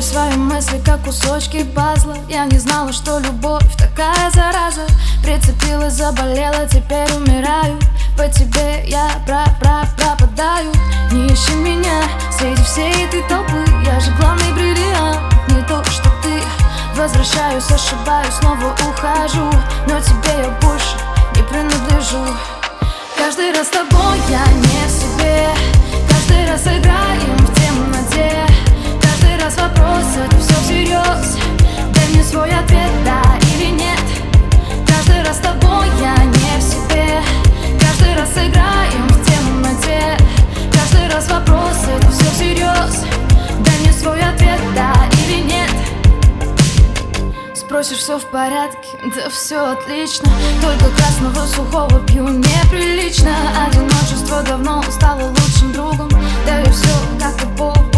Собираю свои мысли, как кусочки пазла. Я не знала, что любовь такая зараза. Прицепилась, заболела, теперь умираю. По тебе я пропадаю. Не ищи меня среди всей этой толпы. Я же главный бриллиант, не то, что ты. Возвращаюсь, ошибаюсь, снова ухожу. Но тебе я больше не принадлежу. Каждый раз с тобой я не в себе. Каждый раз играем в темноте. Каждый раз вопрос, это все всерьез. Дай мне свой ответ, да или нет. Каждый раз с тобой я не в себе. Каждый раз играем в темноте. Каждый раз вопрос, это все всерьез. Дай мне свой ответ, да или нет. Спросишь, все в порядке, да все отлично. Только красного сухого пью неприлично. Одиночество давно стало лучшим другом. Да и все как-то